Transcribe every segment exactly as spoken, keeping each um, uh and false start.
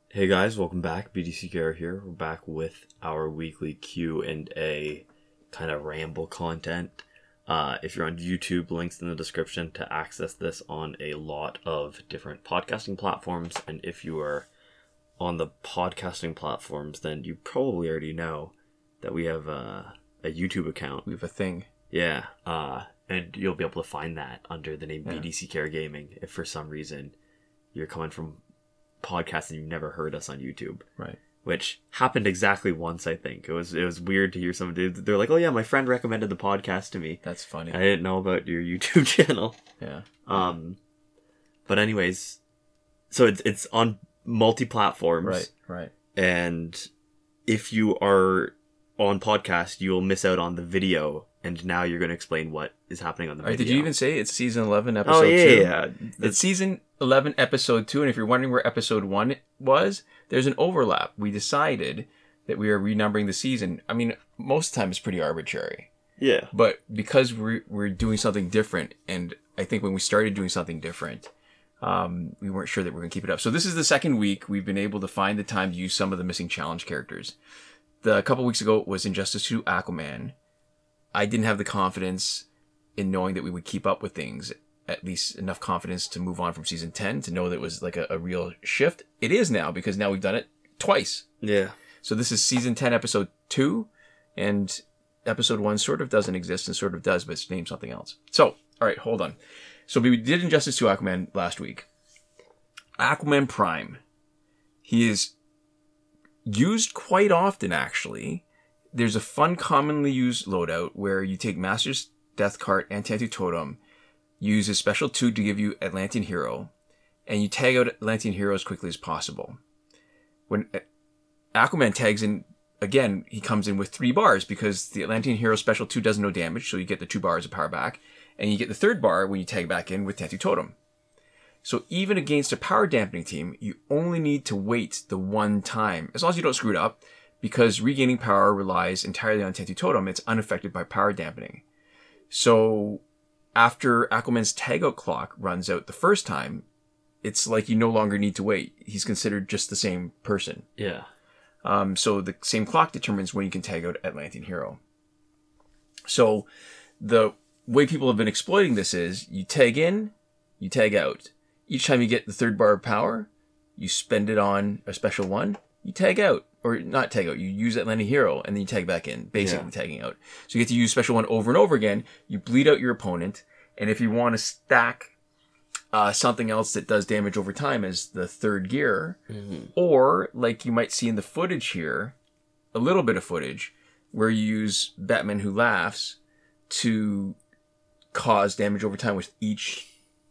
Hey guys, welcome back. B D C Care here. We're back with our weekly Q and A kind of ramble content. Uh, if you're on YouTube, links in the description to access this on a lot of different podcasting platforms. And if you are on the podcasting platforms, then you probably already know that we have a, a YouTube account. We have a thing. Yeah, uh, and you'll be able to find that under the name Yeah. B D C Care Gaming if for some reason you're coming from podcasts and you've never heard us on YouTube. Right. Which happened exactly once, I think. It was it was weird to hear somebody, they're like, oh yeah, my friend recommended the podcast to me. That's funny. I didn't know about your YouTube channel. Yeah. Um, But anyways, so it's, it's on multi-platforms. Right, right. And if you are on podcast, you will miss out on the video. And now you're going to explain what is happening on the All right, video. did you even say it's season eleven, episode Oh, yeah, two? yeah. It's season eleven, episode two, and if you're wondering where episode one was, there's an overlap. We decided that we are renumbering the season. I mean, most of the time it's pretty arbitrary. Yeah. But because we're, we're doing something different, and I think when we started doing something different, um, we weren't sure that we we're going to keep it up. So this is the second week we've been able to find the time to use some of the missing challenge characters. The, a couple weeks ago was Injustice two Aquaman. I didn't have the confidence in knowing that we would keep up with things, at least enough confidence to move on from season ten, to know that it was like a, a real shift. It is now, because now we've done it twice. Yeah. So this is season ten, episode two, and episode one sort of doesn't exist and sort of does, but it's named something else. So, all right, hold on. So we did Injustice two Aquaman last week. Aquaman Prime. He is used quite often, actually. There's a fun, commonly used loadout where you take Master's Death Cart and Tantu Totem, use a special two to give you Atlantean Hero, and you tag out Atlantean Hero as quickly as possible. When Aquaman tags in, again, he comes in with three bars because the Atlantean Hero special two does no damage, so you get the two bars of power back, and you get the third bar when you tag back in with Tantu Totem. So even against a power dampening team, you only need to wait the one time, as long as you don't screw it up. Because regaining power relies entirely on Tantu Totem, it's unaffected by power dampening. So after Aquaman's tagout clock runs out the first time, it's like you no longer need to wait. He's considered just the same person. Yeah. Um, so the same clock determines when you can tag out Atlantean Hero. So the way people have been exploiting this is you tag in, you tag out. Each time you get the third bar of power, you spend it on a special one, you tag out. Or not tag out, you use Atlantean Hero, and then you tag back in, basically yeah. tagging out. So you get to use special one over and over again, you bleed out your opponent, and if you want to stack uh, something else that does damage over time as the third gear, mm-hmm. or, like you might see in the footage here, a little bit of footage, where you use Batman Who Laughs to cause damage over time with each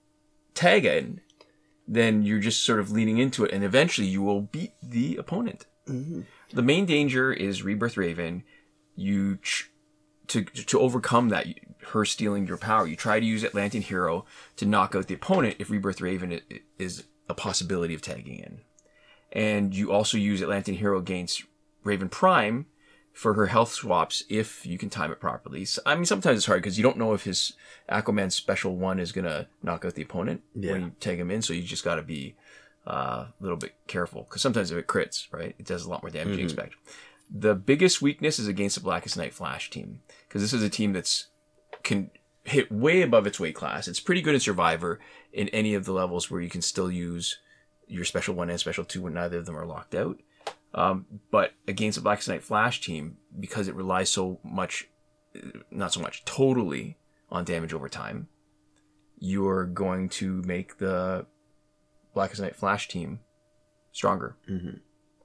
tag in, then you're just sort of leaning into it, and eventually you will beat the opponent. Mm-hmm. The main danger is Rebirth Raven. You ch- to to overcome that, her stealing your power, you try to use Atlantean Hero to knock out the opponent if Rebirth Raven is a possibility of tagging in. And you also use Atlantean Hero against Raven Prime for her health swaps if you can time it properly. So, I mean, sometimes it's hard because you don't know if his Aquaman special one is going to knock out the opponent yeah. when you tag him in, so you just got to be Uh, a little bit careful, because sometimes if it crits, right, it does a lot more damage mm-hmm. than you expect. The biggest weakness is against the Blackest Night Flash team, because this is a team that's can hit way above its weight class. It's pretty good in Survivor in any of the levels where you can still use your special one and special two when neither of them are locked out. Um, but against the Blackest Night Flash team, because it relies so much, not so much, totally on damage over time, you're going to make the Blackest Night Flash team stronger. Mm-hmm.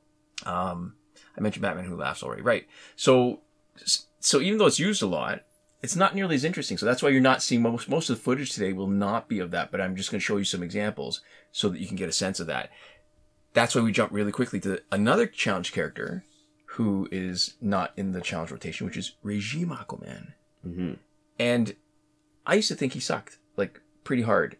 Um, I mentioned Batman Who Laughs already, right? So, so even though it's used a lot, it's not nearly as interesting. So that's why you're not seeing most most of the footage today will not be of that. But I'm just going to show you some examples so that you can get a sense of that. That's why we jump really quickly to another challenge character who is not in the challenge rotation, which is Regime Aquaman. Mm-hmm. And I used to think he sucked, like, pretty hard.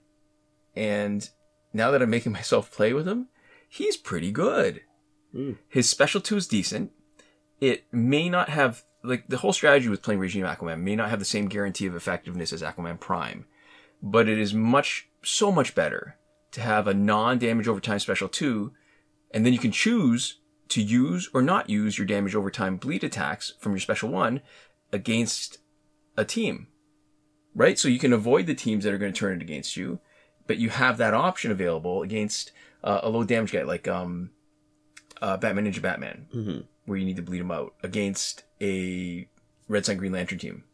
And now that I'm making myself play with him, he's pretty good. Mm. His special two is decent. It may not have, like, the whole strategy with playing Regime Aquaman may not have the same guarantee of effectiveness as Aquaman Prime, but it is much, so much better to have a non-damage over time special two And then you can choose to use or not use your damage over time bleed attacks from your special one against a team. Right? So you can avoid the teams that are going to turn it against you, but you have that option available against uh, a low damage guy like um, uh, Batman Ninja Batman, mm-hmm. where you need to bleed him out against a Red Sun Green Lantern team.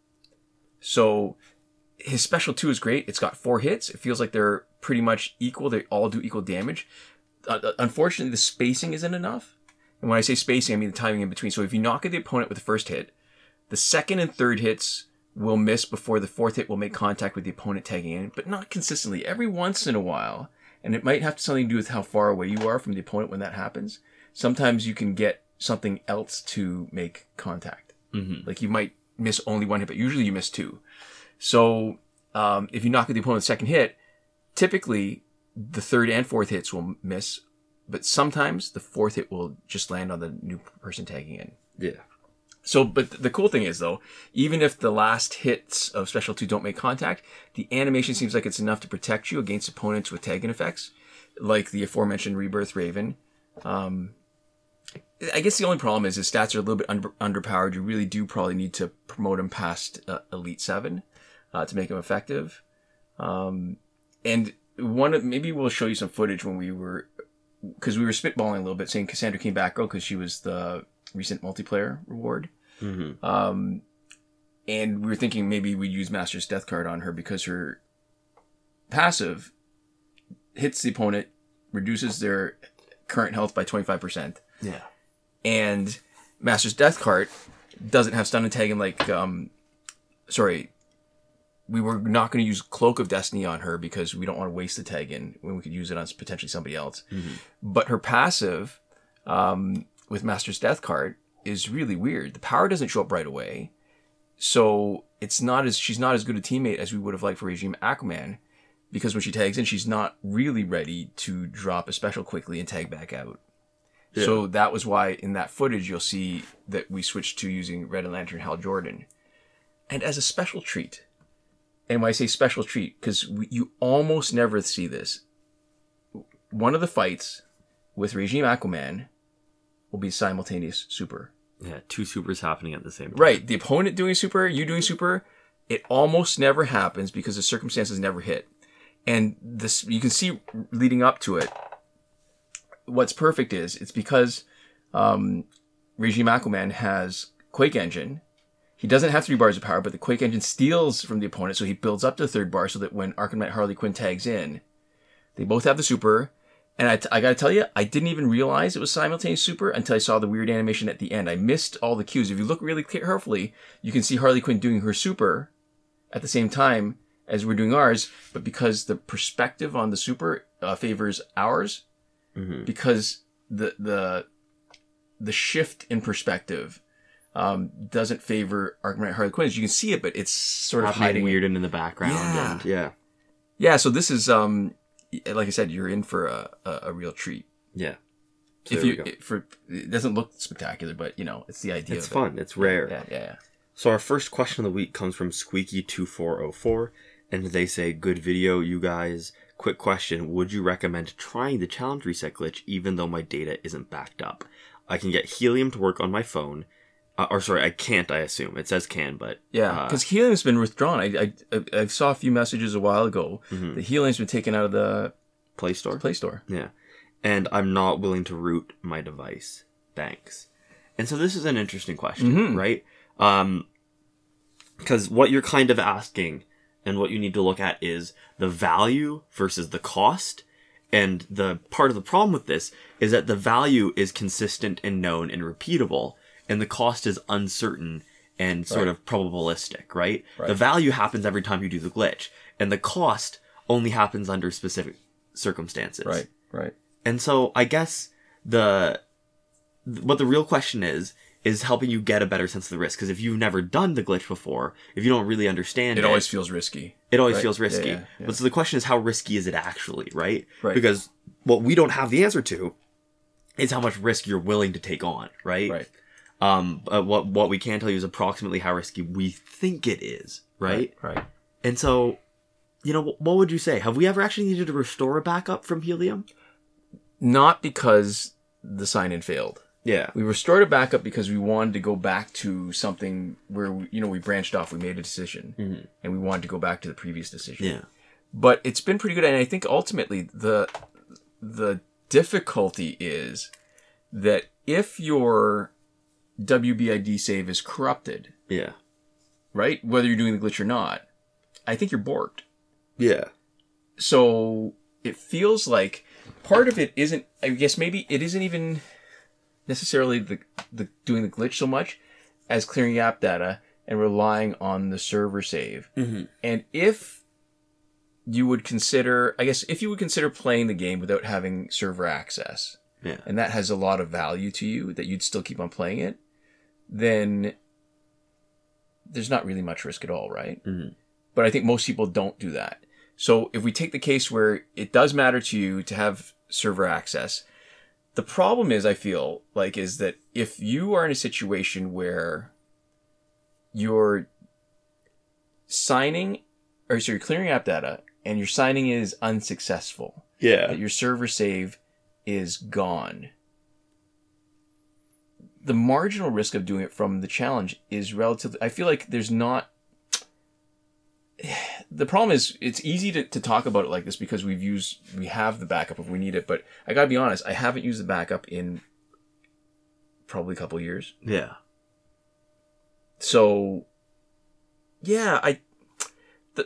So his special two is great. It's got four hits. It feels like they're pretty much equal. They all do equal damage. Uh, unfortunately, the spacing isn't enough. And when I say spacing, I mean the timing in between. So if you knock at the opponent with the first hit, the second and third hits will miss before the fourth hit will make contact with the opponent tagging in, but not consistently. Every once in a while, and it might have something to do with how far away you are from the opponent when that happens, sometimes you can get something else to make contact. Mm-hmm. Like you might miss only one hit, but usually you miss two. So um, if you knock at the opponent's second hit, typically the third and fourth hits will miss, but sometimes the fourth hit will just land on the new person tagging in. Yeah. So, but the cool thing is, though, even if the last hits of Special two don't make contact, the animation seems like it's enough to protect you against opponents with tagging effects, like the aforementioned Rebirth Raven. Um, I guess the only problem is his stats are a little bit under, underpowered. You really do probably need to promote him past uh, Elite seven uh, to make him effective. Um, and one of, maybe we'll show you some footage when we were, because we were spitballing a little bit, saying Cassandra came back, oh, because she was the recent multiplayer reward. Mm-hmm. Um, and we were thinking maybe we'd use Master's Death card on her because her passive hits the opponent, reduces their current health by twenty-five percent. Yeah. And Master's Death card doesn't have stun and tagging like, um, sorry, we were not going to use Cloak of Destiny on her because we don't want to waste the tag in when we could use it on potentially somebody else. Mm-hmm. But her passive, um, with Master's Death card is really weird. The power doesn't show up right away. So it's not as, she's not as good a teammate as we would have liked for Regime Aquaman, because when she tags in, she's not really ready to drop a special quickly and tag back out. Yeah. So that was why in that footage, you'll see that we switched to using Red Lantern Hal Jordan. And as a special treat, and when I say special treat, because you almost never see this, one of the fights with Regime Aquaman will be simultaneous super. Yeah, two supers happening at the same time. Right. The opponent doing super, you doing super, it almost never happens because the circumstances never hit. And this, you can see leading up to it, what's perfect is, it's because um, Regime Aquaman has Quake Engine. He doesn't have three bars of power, but the Quake Engine steals from the opponent, so he builds up to the third bar so that when Arkham Knight Harley Quinn tags in, they both have the super. And I, t- I gotta tell you, I didn't even realize it was simultaneous super until I saw the weird animation at the end. I missed all the cues. If you look really carefully, you can see Harley Quinn doing her super at the same time as we're doing ours, but because the perspective on the super uh, favors ours, mm-hmm. because the the the shift in perspective um, doesn't favor Arkham Knight Harley Quinn. You can see it, but it's sort of hiding weird in the background. Yeah. And, yeah. Yeah, so this is, um, like I said, you're in for a, a, a real treat. Yeah. So if you it, for it doesn't look spectacular, but you know, it's the idea. It's of fun. It. It's rare. Yeah, yeah, yeah. So our first question of the week comes from Squeaky two four oh four, and they say, "Good video, you guys. Quick question: would you recommend trying the challenge reset glitch, even though my data isn't backed up? I can get Helium to work on my phone, uh, or sorry, I can't. I assume it says can, but yeah, because uh, Helium's been withdrawn. I, I I saw a few messages a while ago. Mm-hmm. The Helium's been taken out of the Play Store. Play Store. Yeah. And I'm not willing to root my device. Thanks. And so this is an interesting question, mm-hmm. right? Um, because what you're kind of asking and what you need to look at is the value versus the cost. And the part of the problem with this is that the value is consistent and known and repeatable, and the cost is uncertain and sort right. of probabilistic, right? right? The value happens every time you do the glitch, and the cost only happens under specific circumstances. Right, right. And so I guess the what the real question is is helping you get a better sense of the risk. Because if you've never done the glitch before, if you don't really understand it, it always feels risky. It always right? feels risky. Yeah, yeah, yeah. But so the question is, how risky is it actually, right? Right. Because what we don't have the answer to is how much risk you're willing to take on, right? Right. Um. But what what we can tell you is approximately how risky we think it is, right? Right. right. And so, you know, what would you say? Have we ever actually needed to restore a backup from Helium? Not because the sign-in failed. Yeah. We restored a backup because we wanted to go back to something where, we, you know, we branched off. We made a decision. Mm-hmm. And we wanted to go back to the previous decision. Yeah. But it's been pretty good. And I think ultimately the the difficulty is that if your W B I D save is corrupted, yeah, right, whether you're doing the glitch or not, I think you're borked. Yeah. So it feels like part of it isn't, I guess maybe it isn't even necessarily the the doing the glitch so much as clearing app data and relying on the server save. Mm-hmm. And if you would consider, I guess, if you would consider playing the game without having server access, yeah, and that has a lot of value to you, that you'd still keep on playing it, then there's not really much risk at all, right? Mm-hmm. But I think most people don't do that. So if we take the case where it does matter to you to have server access, the problem is, I feel like, is that if you are in a situation where you're signing, or so you're clearing app data, and your signing is unsuccessful, yeah, that your server save is gone, the marginal risk of doing it from the challenge is relatively, I feel like there's not, the problem is it's easy to, to talk about it like this because we've used, we have the backup if we need it, but I gotta be honest, I haven't used the backup in probably a couple of years. Yeah. So, yeah, I, the,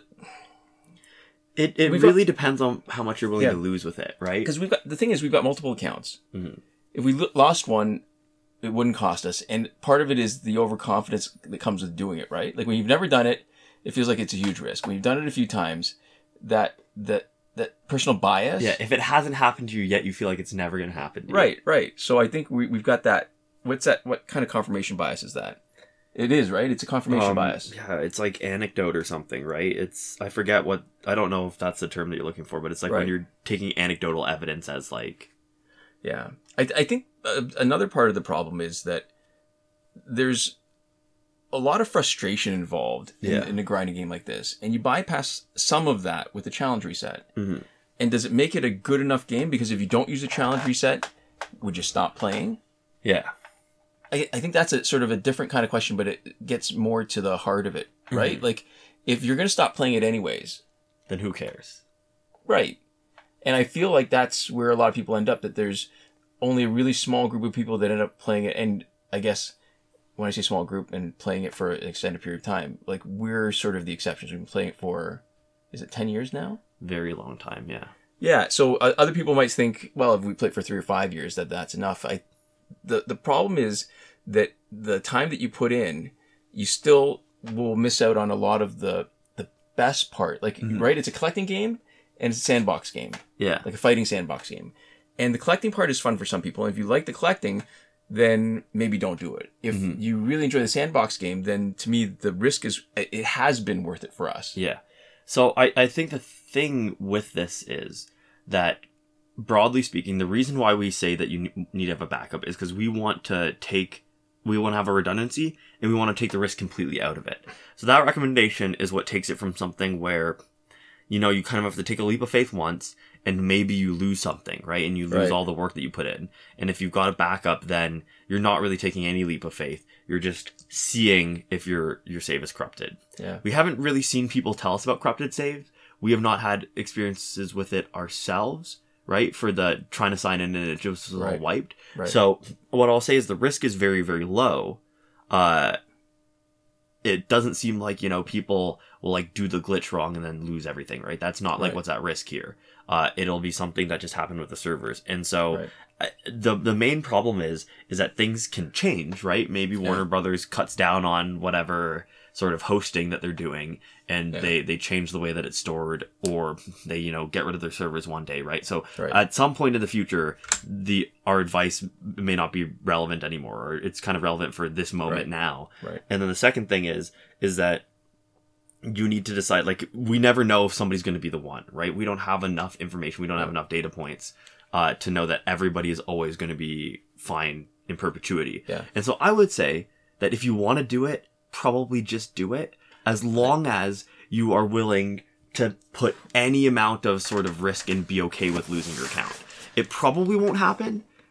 It it really got, depends on how much you're willing yeah. to lose with it, right? Because we've got, the thing is, we've got multiple accounts. Mm-hmm. If we lo- lost one, it wouldn't cost us. And part of it is the overconfidence that comes with doing it, right? Like when you've never done it, it feels like it's a huge risk. When you've done it a few times, that that that personal bias. Yeah, if it hasn't happened to you yet, you feel like it's never going to happen to you. Right, right. So I think we, we've got that. What's that? What kind of confirmation bias is that? It is, right? It's a confirmation um, bias. Yeah, it's like anecdote or something, right? It's, I forget what, I don't know if that's the term that you're looking for, but it's like right. when you're taking anecdotal evidence as like... Yeah. I, I think uh, another part of the problem is that there's a lot of frustration involved in, yeah. in a grinding game like this. And you bypass some of that with the challenge reset. Mm-hmm. And does it make it a good enough game? Because if you don't use a challenge reset, would you stop playing? Yeah. I, I think that's a sort of a different kind of question, but it gets more to the heart of it, right? Mm-hmm. Like, if you're going to stop playing it anyways... then who cares? Right. And I feel like that's where a lot of people end up, that there's only a really small group of people that end up playing it. And I guess when I say small group and playing it for an extended period of time, like, we're sort of the exceptions. We've been playing it for, is it ten years now? Very long time, yeah. Yeah, so uh, other people might think, well, if we play for three or five years, that that's enough. I The the problem is that the time that you put in, you still will miss out on a lot of the the best part. Like, mm-hmm. right? It's a collecting game and it's a sandbox game. Yeah. Like a fighting sandbox game. And the collecting part is fun for some people. And if you like the collecting, then maybe don't do it. If mm-hmm. you really enjoy the sandbox game, then to me, the risk is, it has been worth it for us. Yeah. So I, I think the thing with this is that, broadly speaking, the reason why we say that you need to have a backup is because we want to take, we want to have a redundancy and we want to take the risk completely out of it. So that recommendation is what takes it from something where, you know, you kind of have to take a leap of faith once and maybe you lose something, right? And you lose right. all the work that you put in. And if you've got a backup, then you're not really taking any leap of faith. You're just seeing if your, your save is corrupted. Yeah. We haven't really seen people tell us about corrupted saves. We have not had experiences with it ourselves, right? For the trying to sign in and it just was right. all wiped. Right. So what I'll say is the risk is very, very low. Uh, it doesn't seem like, you know, people will like do the glitch wrong and then lose everything, right? That's not like right. what's at risk here. Uh, it'll be something that just happened with the servers. And so right. uh, the the main problem is, is that things can change, right? Maybe Warner yeah. Brothers cuts down on whatever sort of hosting that they're doing and yeah. they, they change the way that it's stored, or they, you know, get rid of their servers one day, right? So right. at some point in the future, the, our advice may not be relevant anymore, or it's kind of relevant for this moment right. now. Right. And then the second thing is, is that you need to decide, like, we never know if somebody's going to be the one, right? We don't have enough information. We don't have enough data points, uh, to know that everybody is always going to be fine in perpetuity. Yeah. And so I would say that if you want to do it, probably just do it, as long as you are willing to put any amount of sort of risk and be okay with losing your account. It probably won't happen,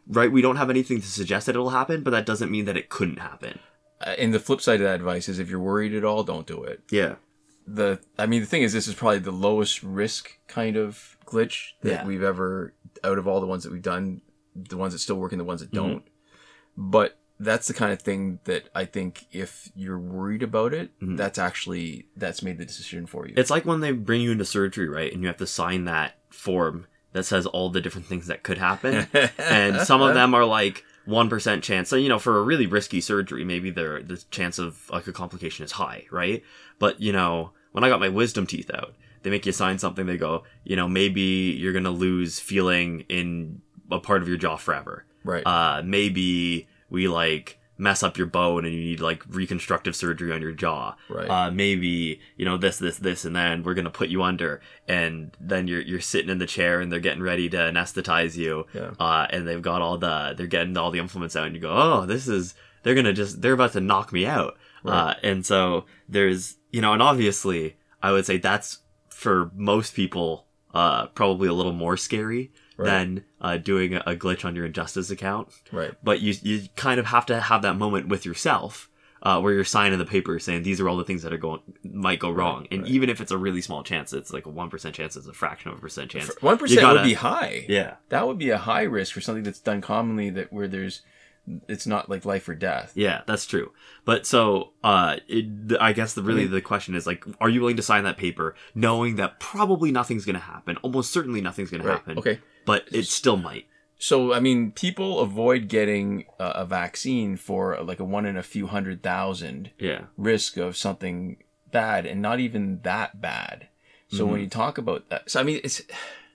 right? We don't have anything to suggest that it'll happen, but that doesn't mean that it couldn't happen. Uh, and the flip side of that advice is if you're worried at all, don't do it. Yeah. The I mean, the thing is, this is probably the lowest risk kind of glitch that Yeah. we've ever, out of all the ones that we've done, the ones that still work and the ones that don't. Mm-hmm. But that's the kind of thing that I think if you're worried about it, mm-hmm. that's actually, that's made the decision for you. It's like when they bring you into surgery, right? And you have to sign that form that says all the different things that could happen. And some of them are like one percent chance. So, you know, for a really risky surgery, maybe the the chance of like a complication is high, right? But, you know, when I got my wisdom teeth out, they make you sign something. They go, you know, maybe you're going to lose feeling in a part of your jaw forever. Right. Uh, maybe we like mess up your bone and you need like reconstructive surgery on your jaw. Right. Uh, maybe, you know, this, this, this, and then we're going to put you under, and then you're, you're sitting in the chair and they're getting ready to anesthetize you. Yeah. Uh, and they've got all the, they're getting all the implements out and you go, oh, this is, they're going to just, they're about to knock me out. Right. Uh, and so there's, you know, and obviously I would say that's for most people, uh, probably a little more scary. Right. Than uh, doing a glitch on your Injustice account. Right. But you you kind of have to have that moment with yourself uh, where you're signing the paper saying these are all the things that are going might go wrong. Right. And right. even if it's a really small chance, it's like a one percent chance, it's a fraction of a percent chance. one percent gotta, would be high. Yeah. That would be a high risk for something that's done commonly that where there's it's not like life or death. Yeah, that's true. But so, uh, it, I guess the really I mean, the question is like, are you willing to sign that paper knowing that probably nothing's going to happen? Almost certainly nothing's going right. to happen. Okay. But it still might. So, I mean, people avoid getting a, a vaccine for like a one in a few hundred thousand yeah. risk of something bad, and not even that bad. So mm-hmm. when you talk about that, so I mean, it's,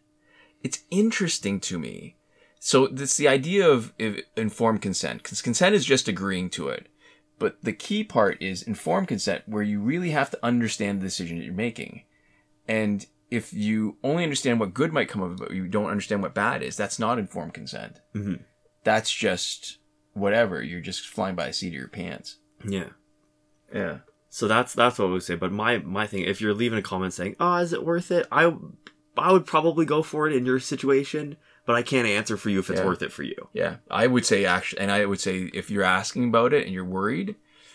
it's interesting to me. So it's the idea of informed consent, because consent is just agreeing to it. But the key part is informed consent, where you really have to understand the decision that you're making. And if you only understand what good might come of it, but you don't understand what bad is, that's not informed consent. Mm-hmm. That's just whatever. You're just flying by the seat of your pants. Yeah. Yeah. So that's that's what I would say. But my, my thing, if you're leaving a comment saying, oh, is it worth it? I, I would probably go for it in your situation. But I can't answer for you if it's yeah. worth it for you. Yeah, I would say actually, and I would say if you're asking about it and you're worried,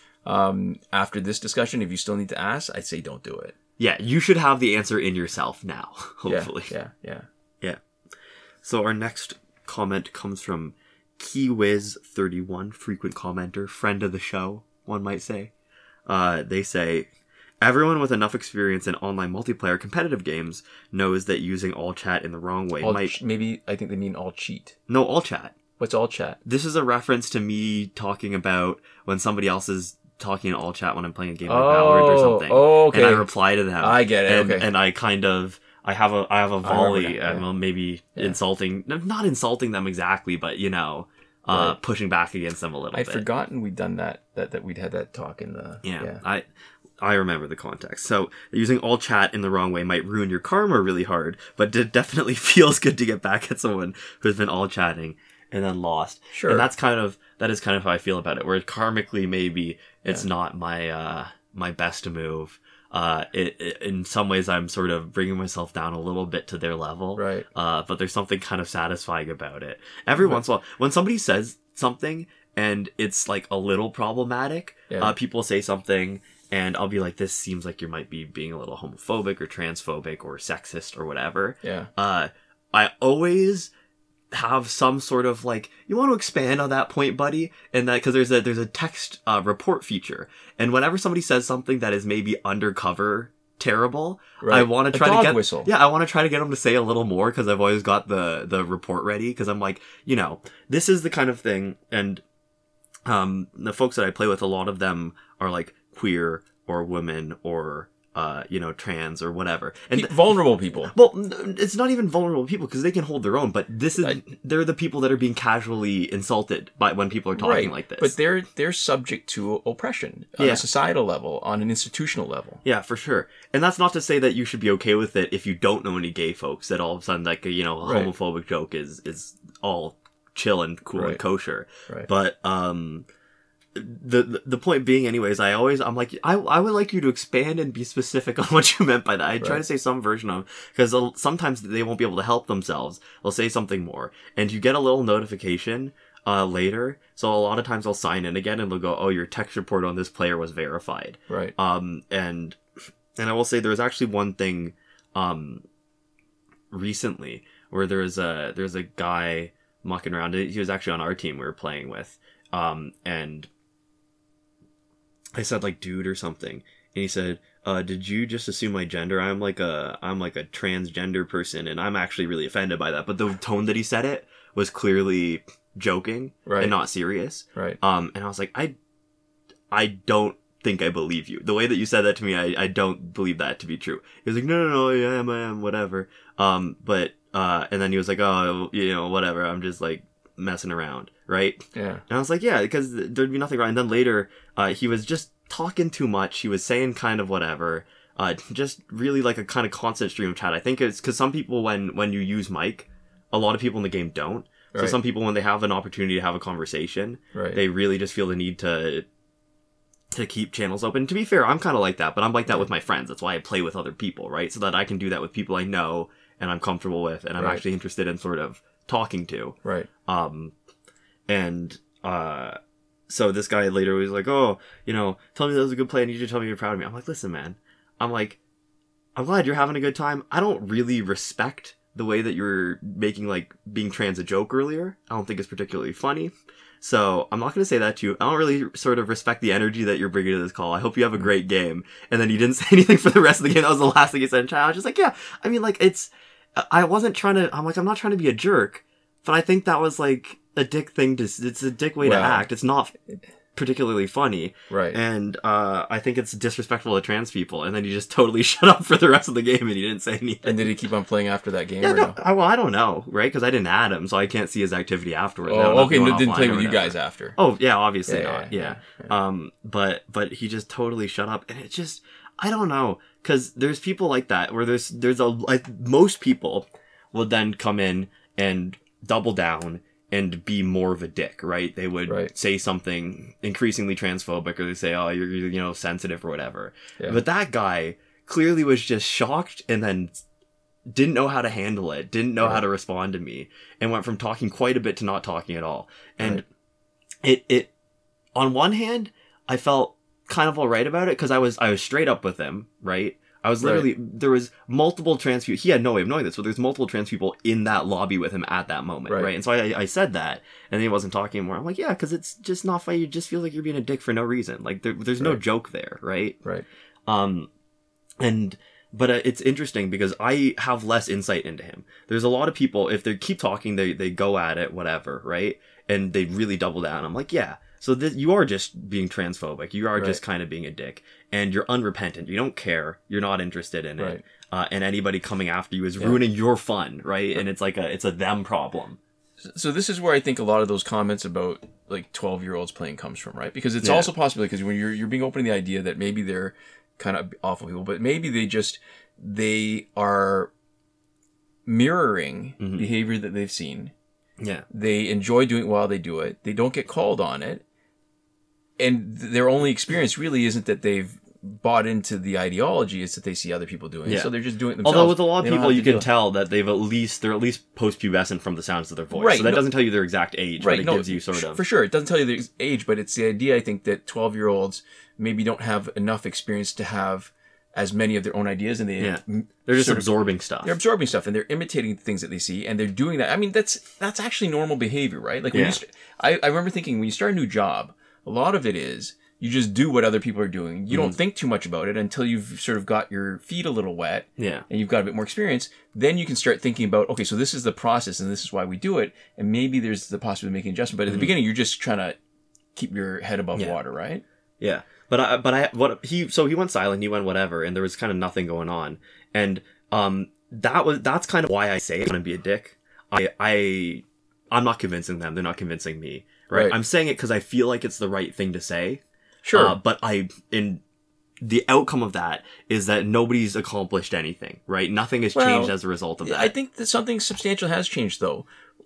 um, after this discussion, if you still need to ask, I'd say don't do it. Yeah, you should have the answer in yourself now, hopefully. Yeah, yeah, yeah. yeah. So our next comment comes from Keywiz thirty-one, frequent commenter, friend of the show, one might say. Uh, they say, everyone with enough experience in online multiplayer competitive games knows that using all chat in the wrong way all might... Ch- maybe, I think they mean all cheat. No, all chat. What's all chat? This is a reference to me talking about when somebody else is talking in all chat when I'm playing a game like oh, Valorant or something. Oh, okay. And I reply to them. I get it, and, okay. And I kind of... I have a I have a volley, yeah. and maybe yeah. insulting... Not insulting them exactly, but, you know... Uh, right. Pushing back against them a little I'd bit. I'd forgotten we'd done that, that, that we'd had that talk in the... Yeah, yeah. I... I remember the context. So, using all chat in the wrong way might ruin your karma really hard, but it definitely feels good to get back at someone who's been all chatting and then lost. Sure. And that's kind of, that is kind of how I feel about it, where karmically maybe it's yeah. not my, uh, my best move. Uh, it, it, in some ways I'm sort of bringing myself down a little bit to their level. Right. Uh, but there's something kind of satisfying about it. Every right. once in a while, when somebody says something and it's like a little problematic, yeah. uh, people say something and I'll be like, this seems like you might be being a little homophobic or transphobic or sexist or whatever. Yeah. Uh, I always have some sort of like, you want to expand on that point, buddy? And that, cause there's a, there's a text, uh, report feature. And whenever somebody says something that is maybe undercover terrible, right. I want to try a dog to get, whistle. yeah, I want to try to get them to say a little more. Cause I've always got the, the report ready. Cause I'm like, you know, this is the kind of thing. And, um, the folks that I play with, a lot of them are like queer or women or, uh, you know, trans or whatever. And Pe- vulnerable people. Well, it's not even vulnerable people because they can hold their own, but this is, I, they're the people that are being casually insulted by when people are talking right, like this. But they're, they're subject to oppression on yeah. a societal level, on an institutional level. Yeah, for sure. And that's not to say that you should be okay with it if you don't know any gay folks, that all of a sudden, like, a, you know, a right. homophobic joke is, is all chill and cool right. and kosher. Right. But, um, the, the the point being, anyways, I always I'm like I I would like you to expand and be specific on what you meant by that. I try Right. to say some version of, because sometimes they won't be able to help themselves. They'll say something more, and you get a little notification uh later. So a lot of times I'll sign in again, and they'll go, "Oh, your text report on this player was verified." Right. Um, and and I will say there was actually one thing um recently where there was a there's a guy mucking around. He was actually on our team we were playing with, um, and I said like dude or something, and he said, uh, did you just assume my gender? I'm like a I'm like a transgender person, and I'm actually really offended by that. But the tone that he said it was clearly joking Right. and not serious. Right. Um, and I was like, I I don't think I believe you. The way that you said that to me, I, I don't believe that to be true. He was like, no, no, no, I am, I am, whatever. Um, but, uh, and then he was like, oh, you know, whatever. I'm just like messing around. Right. Yeah. And I was like, yeah, because there'd be nothing wrong. And then later, uh, he was just talking too much. He was saying kind of whatever, uh, just really like a kind of constant stream of chat. I think it's because some people, when, when you use mic, a lot of people in the game don't. So Right. some people, when they have an opportunity to have a conversation, Right. they really just feel the need to to keep channels open. To be fair, I'm kind of like that, but I'm like that with my friends. That's why I play with other people, right? So that I can do that with people I know and I'm comfortable with and I'm Right. actually interested in sort of talking to. Right. Um, and uh, so this guy later was like, oh, you know, tell me that was a good play. I need you to tell me you're proud of me. I'm like, listen, man. I'm like, I'm glad you're having a good time. I don't really respect the way that you're making, like, being trans a joke earlier. I don't think it's particularly funny. So I'm not going to say that to you. I don't really sort of respect the energy that you're bringing to this call. I hope you have a great game. And then he didn't say anything for the rest of the game. That was the last thing he said in chat. I was just like, yeah, I mean, like, it's, I wasn't trying to, I'm like, I'm not trying to be a jerk, but I think that was like a dick thing to, it's a dick way Well, to act. It's not particularly funny. Right. And uh, I think it's disrespectful to trans people. And then he just totally shut up for the rest of the game and he didn't say anything. And did he keep on playing after that game? Yeah, or no, no? I, well, I don't know, right? Because I didn't add him, so I can't see his activity afterwards. I don't know Oh, if okay. he No, went didn't offline play or with you whatever. guys after. Oh, yeah, obviously Yeah, not. yeah, Yeah. yeah, Um, but but he just totally shut up, and it just I don't know, because there's people like that where there's there's a like most people will then come in and double down and be more of a dick, right? They would Right. say something increasingly transphobic, or they say, "Oh, you're you know sensitive" or whatever. Yeah. But that guy clearly was just shocked and then didn't know how to handle it, didn't know Right. how to respond to me, and went from talking quite a bit to not talking at all. And Right. it it on one hand, I felt kind of all right about it because I was I was straight up with him, right? I was literally there was multiple trans people. He had no way of knowing this, but there's multiple trans people in that lobby with him at that moment, Right. right? And so I I said that, and then he wasn't talking anymore. I'm like, yeah, because it's just not funny. You just feel like you're being a dick for no reason. Like there, there's no Right. joke there, right? Right. Um, and but uh, it's interesting because I have less insight into him. There's a lot of people, if they keep talking, they they go at it, whatever, right? And they really double down. I'm like, yeah. So this, you are just being transphobic. You are Right. just kind of being a dick, and you're unrepentant. You don't care. You're not interested in Right. it. Uh, and anybody coming after you is Yeah. ruining your fun, right? And it's like a it's a them problem. So this is where I think a lot of those comments about like twelve year olds playing comes from, right? Because it's Yeah. also possible because when you're you're being open to the idea that maybe they're kind of awful people, but maybe they just they are mirroring Mhm. behavior that they've seen. Yeah. They enjoy doing it while they do it. They don't get called on it. And th- their only experience really isn't that they've bought into the ideology, it's that they see other people doing it. Yeah. So they're just doing it themselves. Although with a lot of They don't people, have you to can deal- tell that they've at least they're at least post-pubescent from the sounds of their voice. Right, So that no- doesn't tell you their exact age, Right, but it no, gives you sort of for sure. It doesn't tell you their age, but it's the idea, I think, that twelve year olds maybe don't have enough experience to have as many of their own ideas, and they Yeah. They're just sort of- absorbing stuff. they're absorbing stuff and they're imitating things that they see and they're doing that. I mean, that's that's actually normal behavior, right? Like when Yeah. you st- I, I remember thinking when you start a new job, a lot of it is you just do what other people are doing. You Mm-hmm. don't think too much about it until you've sort of got your feet a little wet Yeah. and you've got a bit more experience. Then you can start thinking about, okay, so this is the process and this is why we do it. And maybe there's the possibility of making an adjustment. But at the beginning, you're just trying to keep your head above Mm-hmm. Yeah. water, right? Yeah, but I, but I, what he, so he went silent, he went whatever, and there was kind of nothing going on, and um, that was that's kind of why I say I'm gonna be a dick. I, I, I'm not convincing them; they're not convincing me, right? Right. I'm saying it because I feel like it's the right thing to say. Sure. Uh, but I, in the outcome of that is that nobody's accomplished anything, right? Nothing has Well, changed as a result of that. I think that something substantial has changed, though.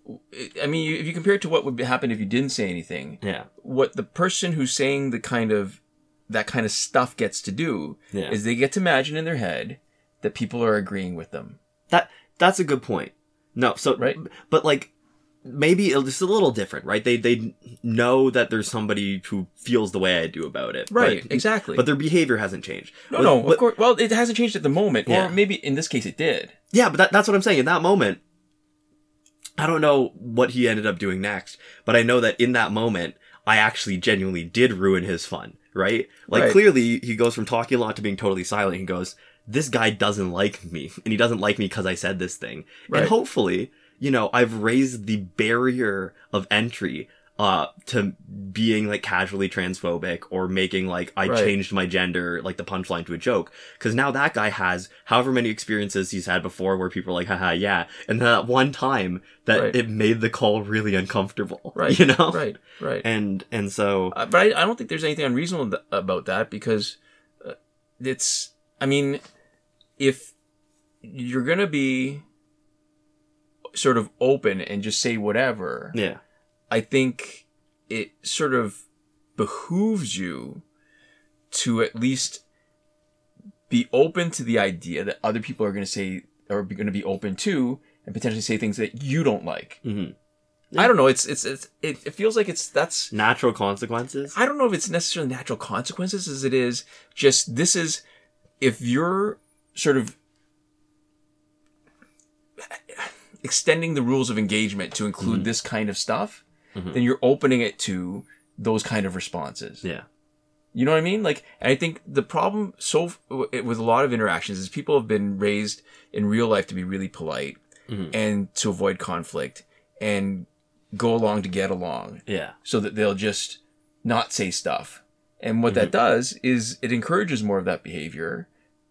I mean, if you compare it to what would happen if you didn't say anything, Yeah. what the person who's saying the kind of that kind of stuff gets to do Yeah. is they get to imagine in their head that people are agreeing with them. That that's a good point. No, so Right. but like maybe it's a little different, right? They they know that there's somebody who feels the way I do about it, Right, but, exactly. But their behavior hasn't changed. No, With- no, with- of course. Well, it hasn't changed at the moment, Yeah. or maybe in this case it did. Yeah, but that, that's what I'm saying. In that moment, I don't know what he ended up doing next, but I know that in that moment, I actually genuinely did ruin his fun, right? Like, Right. clearly, he goes from talking a lot to being totally silent. He goes, this guy doesn't like me, and he doesn't like me because I said this thing. Right. And hopefully, you know, I've raised the barrier of entry uh to being like casually transphobic or making like I Right. changed my gender like the punchline to a joke, because now that guy has however many experiences he's had before where people are like haha yeah, and that one time that Right. it made the call really uncomfortable, Right. you know, Right. Right. and and so Uh, but I, I don't think there's anything unreasonable th- about that because uh, it's, I mean, if you're going to be sort of open and just say whatever, yeah I think it sort of behooves you to at least be open to the idea that other people are going to say, or going to be open to, and potentially say things that you don't like. Mhm. I don't know. It's, it's, it's, it, it feels like it's, that's, natural consequences. I don't know if it's necessarily natural consequences as it is just this is if you're sort of extending the rules of engagement to include Mm-hmm. this kind of stuff, then you're opening it to those kind of responses. Yeah, You know what I mean? Like, and I think the problem so with a lot of interactions is people have been raised in real life to be really polite Mhm. and to avoid conflict and go along to get along, yeah, so that they'll just not say stuff. And what that does is it encourages more of that behavior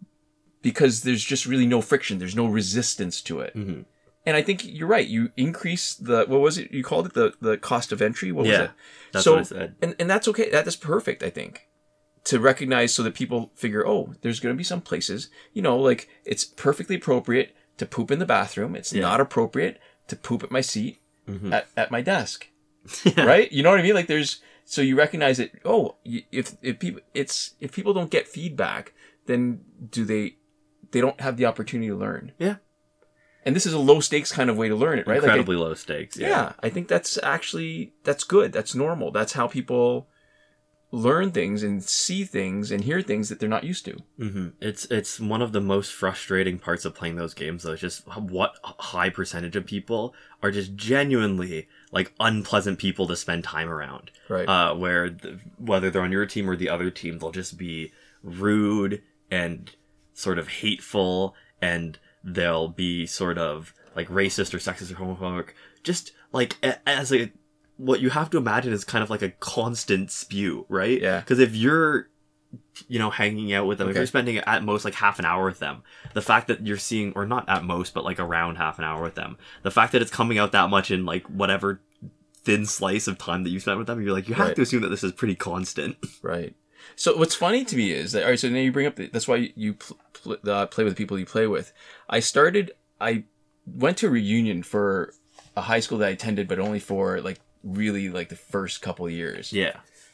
because there's just really no friction. There's no resistance to it. Mhm. And I think you're right. You increase the, what was it? You called it the, the cost of entry? What was Yeah, it? that's so, what I said. And, and that's okay. That is perfect, I think. To recognize so that people figure, oh, there's going to be some places, you know, like it's perfectly appropriate to poop in the bathroom. It's Yeah. not appropriate to poop at my seat Mhm. at, at my desk. Yeah. Right? You know what I mean? Like there's, so you recognize that, oh, y- if, if people, it's, if people don't get feedback, then do they, they don't have the opportunity to learn. Yeah. And this is a low stakes kind of way to learn it, right? Incredibly Like I, low stakes. yeah. Yeah. I think that's actually, that's good. That's normal. That's how people learn things and see things and hear things that they're not used to. hmm It's it's one of the most frustrating parts of playing those games, though. Is just what high percentage of people are just genuinely like unpleasant people to spend time around. Right. Uh, where the, whether they're on your team or the other team, they'll just be rude and sort of hateful, and they'll be sort of like racist or sexist or homophobic. Just like a- as a what you have to imagine is kind of like a constant spew, right? Yeah. Because if you're, you know, hanging out with them, if Okay. you're spending at most like half an hour with them, the fact that you're seeing, or not at most, but like around half an hour with them, the fact that it's coming out that much in like whatever thin slice of time that you spent with them, you're like, you have Right. to assume that this is pretty constant. Right. So what's funny to me is that, all right, so now you bring up, the, that's why you pl- pl- uh, play with the people you play with. I started, I went to a reunion for a high school that I attended, but only for like really like the first couple of years. Yeah.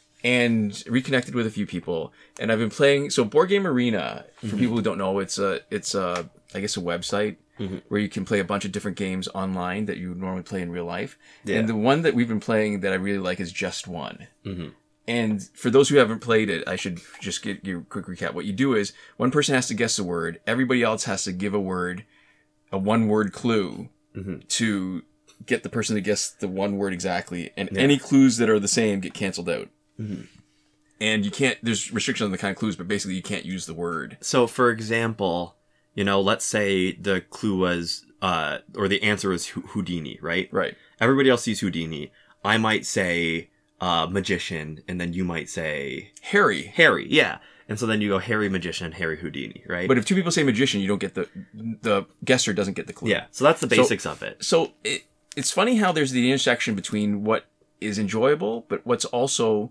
And reconnected with a few people. And I've been playing, so Board Game Arena, for Mm-hmm. people who don't know, it's a, it's a, I guess a website Mm-hmm. where you can play a bunch of different games online that you would normally play in real life. Yeah. And the one that we've been playing that I really like is Just One. Mm-hmm. And for those who haven't played it, I should just give you a quick recap. What you do is one person has to guess a word. Everybody else has to give a word, a one word clue Mm-hmm. to get the person to guess the one word exactly. And Yeah. any clues that are the same get canceled out. Mm-hmm. And you can't, there's restrictions on the kind of clues, but basically you can't use the word. So, for example, you know, let's say the clue was, uh, or the answer was Hu- Houdini, right? Right. Everybody else sees Houdini. I might say, uh, magician, and then you might say Harry. Harry, yeah. And so then you go Harry magician, Harry Houdini, right? But if two people say magician, you don't get the, the guesser doesn't get the clue. yeah, so that's the basics of it. So it, it's funny how there's the intersection between what is enjoyable, but what's also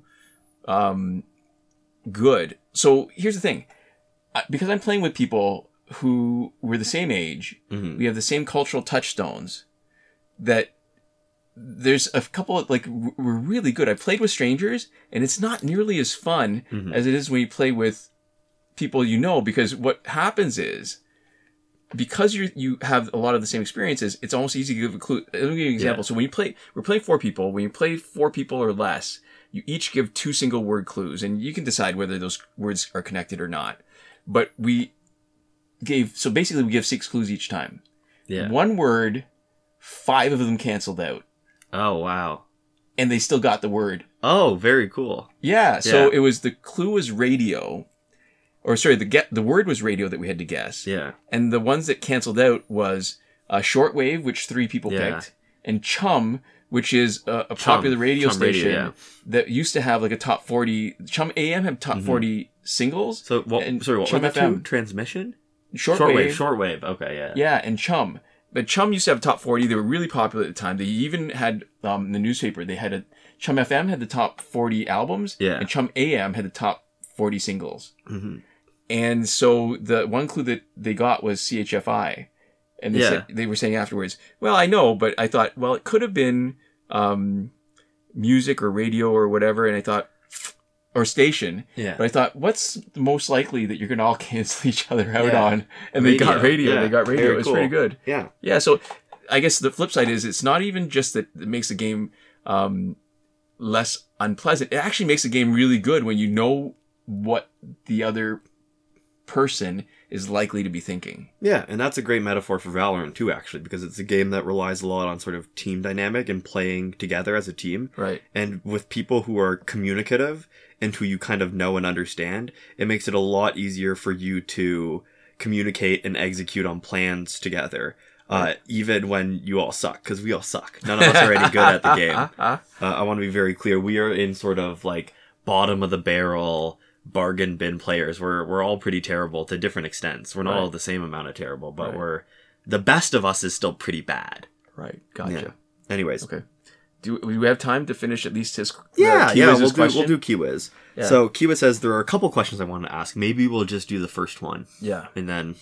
um, good. So here's the thing. I, because I'm playing with people who were the same age, Mhm. we have the same cultural touchstones, that there's a couple of, like, w- were really good. I played with strangers, and it's not nearly as fun Mhm. as it is when you play with people you know, because what happens is, because you you have a lot of the same experiences, it's almost easy to give a clue. Let me give you an example. Yeah. So when you play, we're playing four people. When you play four people or less, you each give two single word clues, and you can decide whether those words are connected or not. But we gave, so basically we give six clues each time. Yeah. One word, five of them canceled out, Oh, wow. and they still got the word. Oh, very cool. Yeah. So Yeah. it was, the clue was radio, or sorry, the get the word was radio that we had to guess. Yeah. And the ones that canceled out was uh, shortwave, which three people Yeah. picked, and Chum, which is a, a Chum. popular radio Chum radio, station yeah. that used to have like a top forty. Chum A M had top Mhm. forty singles. So, what, And sorry, what Chum were the F M. two? Transmission? Shortwave. Shortwave. Shortwave. Okay, yeah. Yeah, and Chum. But Chum used to have top forty. They were really popular at the time. They even had, um, in the newspaper, they had a, Chum F M had the top forty albums. Yeah. And Chum A M had the top forty singles. hmm And so the one clue that they got was C H F I. And they, Yeah. said, they were saying afterwards, well, I know, but I thought, well, it could have been um, music or radio or whatever. And I thought, or station. Yeah. But I thought, what's the most likely that you're going to all cancel each other out Yeah. on? And they got Radio. radio. Yeah. They got radio. Very It was cool. pretty good. Yeah. Yeah, so I guess the flip side is it's not even just that it makes the game um, less unpleasant. It actually makes the game really good when you know what the other person is likely to be thinking. Yeah, and that's a great metaphor for Valorant too, actually, because it's a game that relies a lot on sort of team dynamic and playing together as a team. Right. And with people who are communicative and who you kind of know and understand, it makes it a lot easier for you to communicate and execute on plans together. Uh, even when you all suck, because we all suck. None of us are any good at the game. Uh, I want to be very clear. We are in sort of like bottom of the barrel bargain bin players. We're we're all pretty terrible to different extents. We're not Right. all the same amount of terrible, but Right. we're the best of us is still pretty bad. Right. Gotcha. Yeah. Anyways, Okay. Do, do we have time to finish at least his the yeah, Key yeah, Wiz's we'll do question? we'll do Kiwiz. Yeah. So Kiwiz says there are a couple questions I want to ask. Maybe we'll just do the first one, Yeah. and then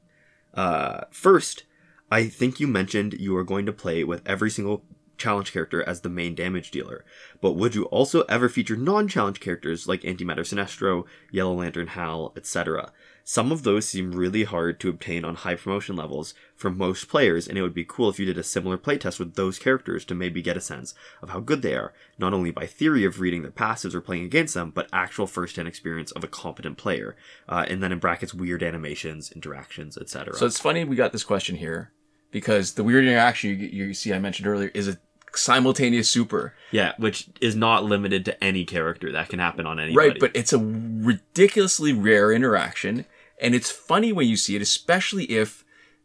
uh, first, I think you mentioned you are going to play with every single challenge character as the main damage dealer, but would you also ever feature non-challenge characters like Antimatter Sinestro, Yellow Lantern Hal, et cetera? Some of those seem really hard to obtain on high promotion levels for most players, and it would be cool if you did a similar playtest with those characters to maybe get a sense of how good they are, not only by theory of reading their passives or playing against them, but actual first-hand experience of a competent player. Uh, and then in brackets, weird animations, interactions, et cetera. So it's funny we got this question here because the weird interaction you, you see I mentioned earlier is a simultaneous super. Yeah, which is not limited to any character. That can happen on anybody. Right, but it's a ridiculously rare interaction. And it's funny when you see it, especially if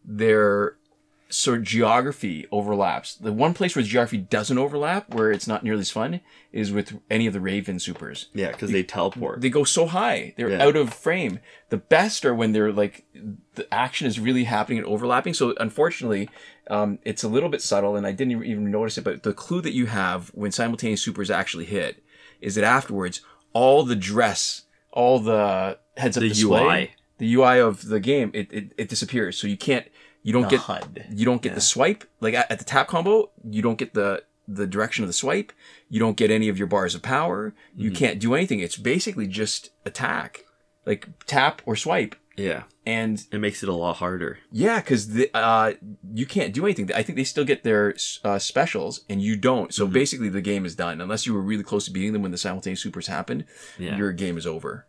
their sort of geography overlaps. The one place where geography doesn't overlap, where it's not nearly as fun, is with any of the Raven supers. Yeah, because they teleport. They go so high. They're Yeah. out of frame. The best are when they're like, the action is really happening and overlapping. So unfortunately, um, it's a little bit subtle and I didn't even notice it, but the clue that you have when simultaneous supers actually hit is that afterwards, all the dress, all the heads up The display, U I. the U I of the game, it, it, it disappears. So you can't, you don't The get, H U D. you don't get the swipe. Like at, at the tap combo, you don't get the, the direction of the swipe. You don't get any of your bars of power. You Mm-hmm. can't do anything. It's basically just attack, like tap or swipe. Yeah, And it makes it a lot harder. yeah, because uh, you can't do anything. I think they still get their uh, specials, and you don't. So Mhm. basically, the game is done. Unless you were really close to beating them when the simultaneous supers happened, Yeah. your game is over.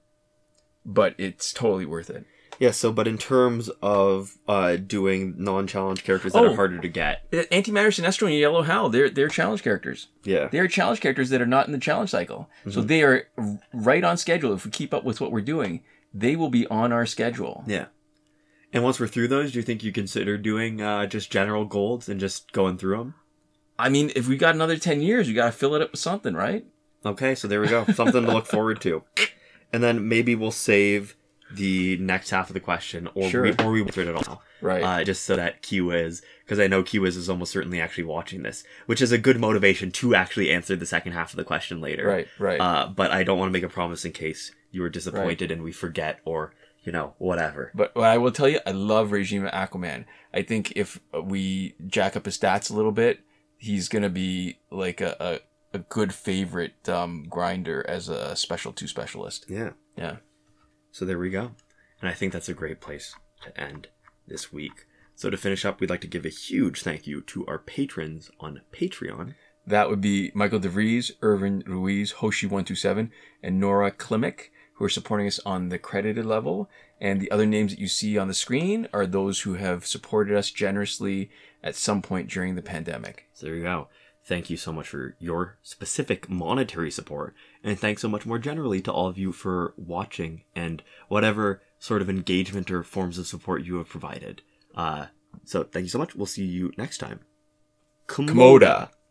But it's totally worth it. Yeah, so, but in terms of uh, doing non-challenge characters that Oh. are harder to get. Antimatter Sinestro and Yellow Hal, they're they're challenge characters. Yeah. They are challenge characters that are not in the challenge cycle. So Mhm. they are r- right on schedule. If we keep up with what we're doing, they will be on our schedule. Yeah. And once we're through those, do you think you consider doing uh, just general golds and just going through them? I mean, if we got another ten years, we got to fill it up with something, right? Okay, so there we go. Something to look forward to. And then maybe we'll save the next half of the question, or Sure. we, or we answer it all. Right. Uh, just so that Kiwiz, because I know Kiwiz is almost certainly actually watching this, which is a good motivation to actually answer the second half of the question later. Right, right. Uh, but I don't want to make a promise in case you were disappointed and we forget, or, you know, whatever. But what I will tell you, I love Regime Aquaman. I think if we jack up his stats a little bit, he's gonna be like a, a, a good favorite um, grinder as a special two specialist. Yeah. Yeah. So there we go. And I think that's a great place to end this week. So to finish up, we'd like to give a huge thank you to our patrons on Patreon. That would be Michael DeVries, Irvin Ruiz, Hoshi one two seven, and Nora Klimek, who are supporting us on the credited level. And the other names that you see on the screen are those who have supported us generously at some point during the pandemic. So there you go. Thank you so much for your specific monetary support. And thanks so much more generally to all of you for watching and whatever sort of engagement or forms of support you have provided. Uh, so thank you so much. We'll see you next time. Komoda.